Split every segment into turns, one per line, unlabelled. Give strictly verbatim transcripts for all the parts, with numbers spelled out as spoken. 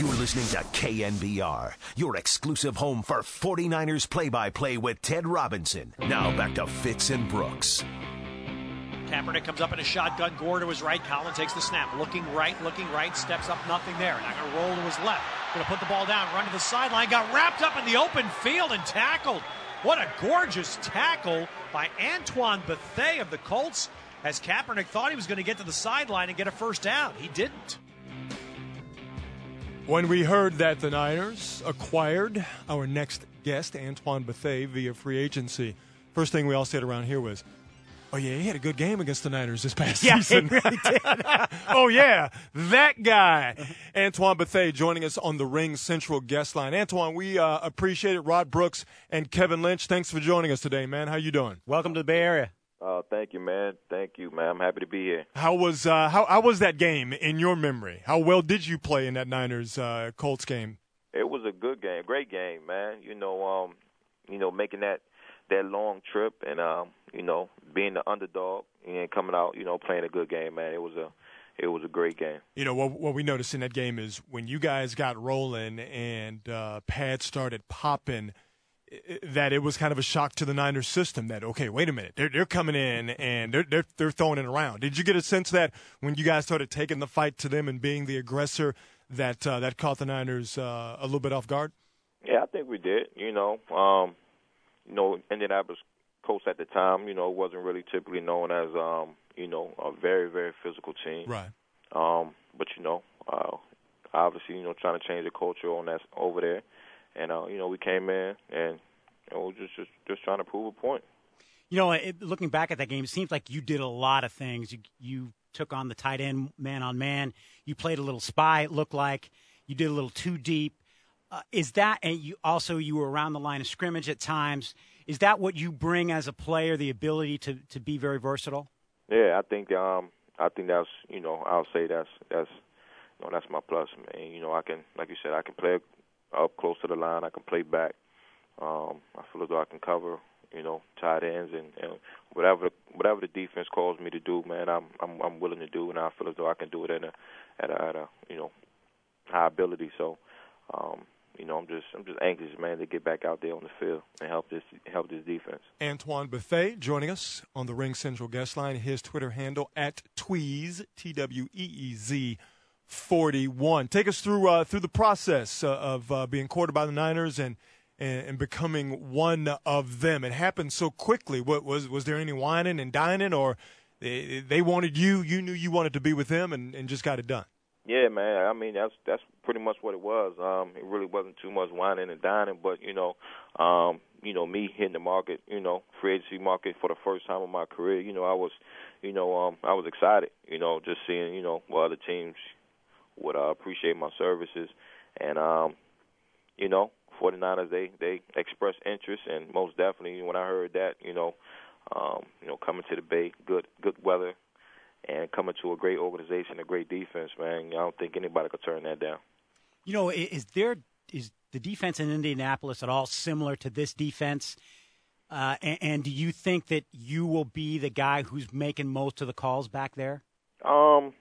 You're listening to K N B R, your exclusive home for 49ers play-by-play with Ted Robinson. Now back to Fitz and Brooks.
Kaepernick comes up in a shotgun. Gore to his right. Collin takes the snap. Looking right, looking right. Steps up, nothing there. Now going to roll to his left. Going to put the ball down, run to the sideline. Got wrapped up in the open field and tackled. What a gorgeous tackle by Antoine Bethea of the Colts, as Kaepernick thought he was going to get to the sideline and get a first down. He didn't.
When we heard that the Niners acquired our next guest, Antoine Bethea, via free agency, first thing we all said around here was, oh, yeah, he had a good game against the Niners this past
yeah,
season.
He really did.
Oh, yeah, that guy. Antoine Bethea joining us on the Ring Central guest line. Antoine, we uh, appreciate it. Rod Brooks and Kevin Lynch, thanks for joining us today, man. How you doing?
Welcome to the Bay Area.
Uh, thank you, man. Thank you, man. I'm happy to be here.
How was uh, how, how was that game in your memory? How well did you play in that Niners uh, Colts game?
It was a good game, great game, man. You know, um, you know, making that that long trip and um, you know, being the underdog and coming out, you know, playing a good game, man. It was a it was a great game.
You know, what, what we noticed in that game is when you guys got rolling and uh, pads started popping, that it was kind of a shock to the Niners system that, okay, wait a minute, they're, they're coming in and they're, they're they're throwing it around. Did you get a sense that when you guys started taking the fight to them and being the aggressor, that uh, that caught the Niners uh, a little bit off guard?
Yeah, I think we did. You know, um, you know, Indianapolis Colts at the time, you know, wasn't really typically known as, um, you know, a very, very physical team.
Right.
Um, but, you know, uh, obviously, you know, trying to change the culture on that over there. And, uh, you know, we came in and you know, just, just just trying to prove a point.
You know, it, looking back at that game, it seems like you did a lot of things. You, you took on the tight end man-on-man. You played a little spy, it looked like. You did a little too deep. Uh, is that – and you also you were around the line of scrimmage at times. Is that what you bring as a player, the ability to, to be very versatile?
Yeah, I think um, I think that's, you know, I'll say that's, that's you know, that's my plus, man. You know, I can, like you said, I can play – up close to the line, I can play back. Um, I feel as though I can cover, you know, tight ends and, and whatever whatever the defense calls me to do, man. I'm I'm I'm willing to do, and I feel as though I can do it at a at a, at a you know high ability. So, um, you know, I'm just I'm just anxious, man, to get back out there on the field and help this help this defense.
Antoine Bethea joining us on the Ring Central guest line. His Twitter handle at Tweez T W E E Z. forty-one. Take us through uh, through the process uh, of uh, being courted by the Niners and, and and becoming one of them. It happened so quickly. What was was there any whining and dining, or they, they wanted you, you knew you wanted to be with them, and, and just got it done?
Yeah, man. I mean, that's that's pretty much what it was. Um, it really wasn't too much whining and dining, but you know, um, you know, me hitting the market, you know, free agency market for the first time in my career. You know, I was, you know, um, I was excited. You know, just seeing, you know, what other teams would uh, appreciate my services. And, um, you know, 49ers, they, they expressed interest, and most definitely when I heard that, you know, um, you know, coming to the Bay, good good weather, and coming to a great organization, a great defense, man, I don't think anybody could turn that down.
You know, is there is the defense in Indianapolis at all similar to this defense? Uh, and, and do you think that you will be the guy who's making most of the calls back there?
Um.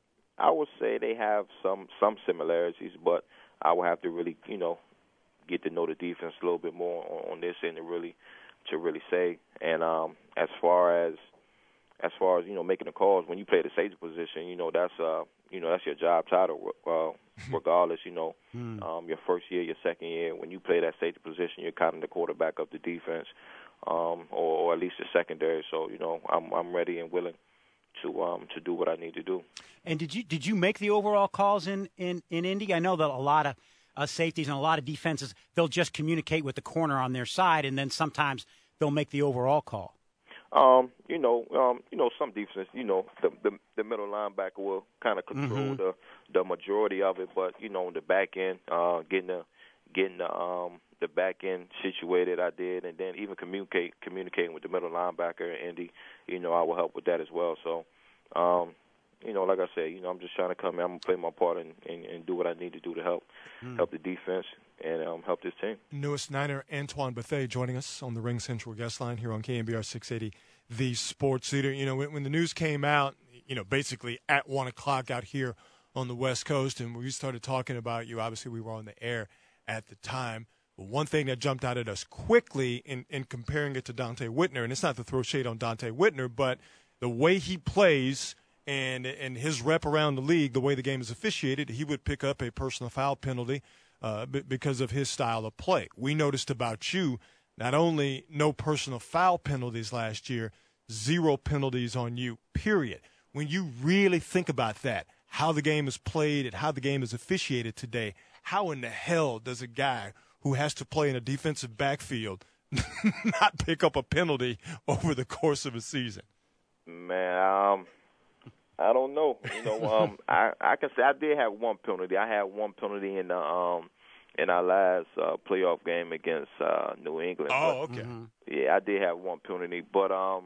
I would say they have some some similarities, but I would have to really, you know, get to know the defense a little bit more on, on this end to really to really say. And um, as far as as far as you know, making the calls when you play the safety position, you know, that's uh, you know, that's your job title, uh, regardless. You know, mm. um, your first year, your second year, when you play that safety position, you're kind of the quarterback of the defense, um, or, or at least the secondary. So, you know, I'm I'm ready and willing to um to do what I need to do.
And did you did you make the overall calls in, in, in Indy? I know that a lot of uh, safeties and a lot of defenses, they'll just communicate with the corner on their side, and then sometimes they'll make the overall call.
Um, you know, um, you know, some defenses, you know, the the, the middle linebacker will kind of control mm-hmm. the the majority of it, but you know, the back end, uh, getting the getting the um the back end situated, I did, and then even communicate communicating with the middle linebacker and Indy, you know, I will help with that as well. So, um, you know, like I said, you know, I'm just trying to come in, I'm gonna play my part and, and, and do what I need to do to help mm. help the defense and um, help this team.
Newest Niner Antoine Bethea joining us on the Ring Central guest line here on K N B R six eighty, the Sports Leader. You know, when, when the news came out, you know, basically at one o'clock out here on the West Coast, and we started talking about you. Obviously, we were on the air at the time. But one thing that jumped out at us quickly in, in comparing it to Donte Whitner, and it's not to throw shade on Donte Whitner, but the way he plays and and his rep around the league, the way the game is officiated, he would pick up a personal foul penalty uh, b- because of his style of play. We noticed about you, not only no personal foul penalties last year, zero penalties on you, period. When you really think about that, how the game is played and how the game is officiated today, how in the hell does a guy who has to play in a defensive backfield not pick up a penalty over the course of a season?
Man, um, I don't know. You know, um, I I can say I did have one penalty. I had one penalty in the um in our last uh, playoff game against uh, New England.
Oh,
but,
okay.
Mm-hmm. Yeah, I did have one penalty, but um,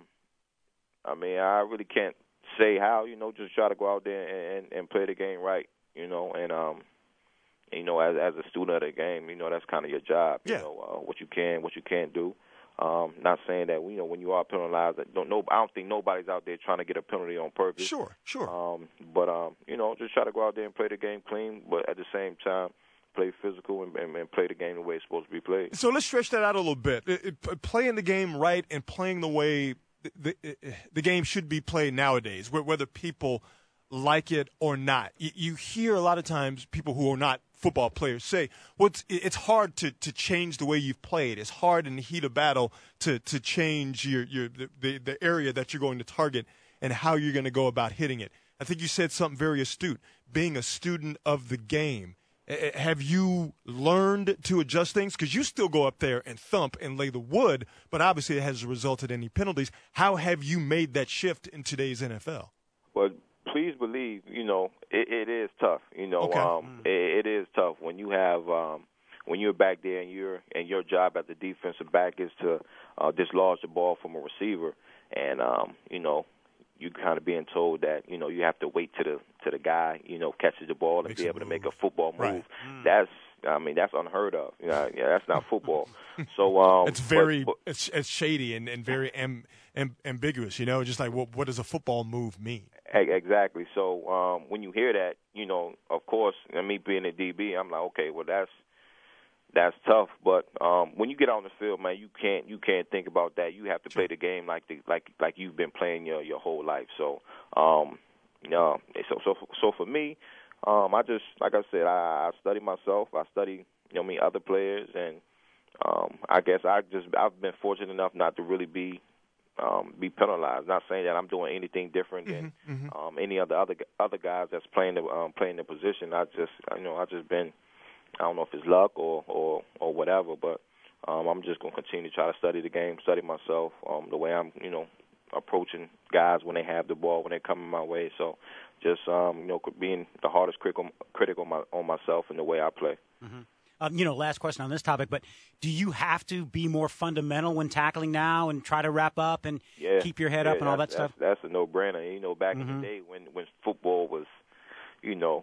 I mean, I really can't say how. You know, just try to go out there and, and, and play the game right. You know, and um. You know, as as a student of the game, you know that's kind of your job. You
yeah.
know uh, what you can, what you can't do. Um, not saying that you know when you are penalized, don't know. I don't think nobody's out there trying to get a penalty on purpose.
Sure, sure.
Um, but um, you know, just try to go out there and play the game clean, but at the same time, play physical and, and, and play the game the way it's supposed to be played.
So let's stretch that out a little bit. It, it, playing the game right and playing the way the, the, the game should be played nowadays, whether people like it or not. You, you hear a lot of times people who are not football players say, well, it's, it's hard to, to change the way you've played. It's hard in the heat of battle to, to change your, your the, the area that you're going to target and how you're going to go about hitting it. I think you said something very astute, being a student of the game. Have you learned to adjust things? Because you still go up there and thump and lay the wood, but obviously it hasn't resulted in any penalties. How have you made that shift in today's N F L?
Well, please believe, you know, it, it is tough. You know,
okay.
um, it, it is tough when you have um, when you're back there and you're and your job as a defensive back is to uh, dislodge the ball from a receiver, and um, you know, you kind of being told that you know you have to wait to the to the guy you know catches the ball and
Makes
be able
move.
to make a football move.
Right.
Mm. That's I mean that's unheard of. Yeah, yeah, that's not football. So um,
it's very
but, but,
it's, it's shady and, and very am, am, ambiguous. You know, just like what what does a football move mean?
Exactly. So um, when you hear that, you know, of course, and me being a D B, I'm like, okay, well, that's that's tough. But um, when you get on the field, man, you can't you can't think about that. You have to
sure.
play the game like the, like like you've been playing your your whole life. So, um, you know, so so so for me, um, I just like I said, I, I study myself. I study, you know, me other players, and um, I guess I just I've been fortunate enough not to really be. Um, be penalized. Not saying that I'm doing anything different than
mm-hmm, mm-hmm.
um, any other other other guys that's playing the um, playing the position. I just you know I just been I don't know if it's luck or or, or whatever, but um, I'm just gonna continue to try to study the game, study myself, um, the way I'm you know approaching guys when they have the ball, when they come my way. So just um, you know being the hardest critic on, critic on my on myself and the way I play.
Mm-hmm. Um, you know, last question on this topic, but do you have to be more fundamental when tackling now and try to wrap up and
yeah,
keep your head
yeah,
up and all that
that's,
stuff?
That's, that's a no-brainer. You know, back
mm-hmm.
in the day when, when football was, you know,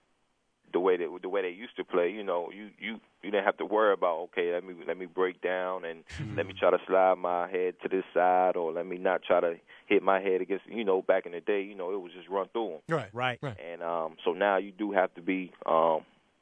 the way that the way they used to play, you know, you, you, you didn't have to worry about okay, let me let me break down and
mm-hmm.
let me try to slide my head to this side or let me not try to hit my head against. You know, back in the day, you know, it was just run through them.
Right,
right,
right.
And um, so now you do have to be um,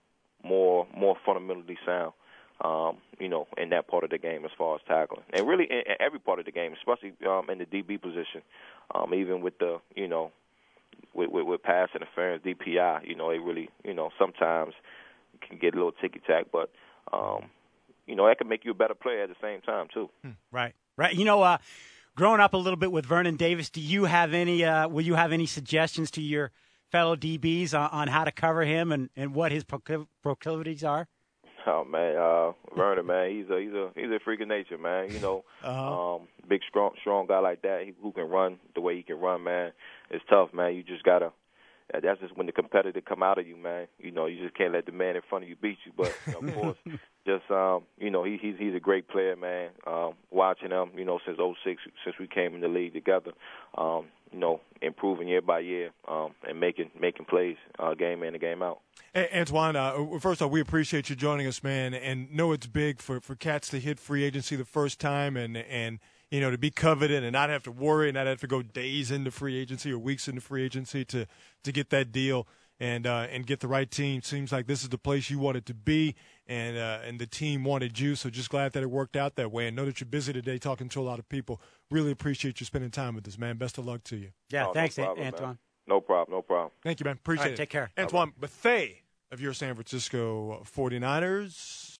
more more fundamentally sound. Um, you know, in that part of the game as far as tackling. And really in, in every part of the game, especially um, in the D B position, um, even with the, you know, with, with, with pass interference, D P I, you know, it really, you know, sometimes can get a little ticky-tack, but, um, you know, that can make you a better player at the same time, too.
Right, right. You know, uh, growing up a little bit with Vernon Davis, do you have any, uh, will you have any suggestions to your fellow D Bs on, on how to cover him and, and what his proclivities are?
Oh man, uh, Vernon, man, he's a he's a he's a freak of nature, man. You know,
uh-huh.
um, big, strong, strong guy like that, he, who can run the way he can run, man. It's tough, man. You just gotta. That's just when the competitor come out of you, man. You know, you just can't let the man in front of you beat you. But you know, of course, just um, you know, he, he's he's a great player, man. Um, watching him, you know, since oh six, since we came in the league together, um, you know, improving year by year, um, and making making plays, uh, game in and game out.
Hey, Antoine, uh, first off, we appreciate you joining us, man, and know it's big for, for Cats to hit free agency the first time and, and you know, to be coveted and not have to worry and not have to go days into free agency or weeks into free agency to, to get that deal. and uh, and get the right team. Seems like this is the place you wanted to be, and uh, and the team wanted you. So just glad that it worked out that way. And know that you're busy today talking to a lot of people. Really appreciate you spending time with us, man. Best of luck to you.
Yeah,
oh,
thanks,
no problem,
Antoine.
Man. No problem, no problem.
Thank you, man. Appreciate
All right,
it.
take care.
Antoine Bethea of your San Francisco forty-niners.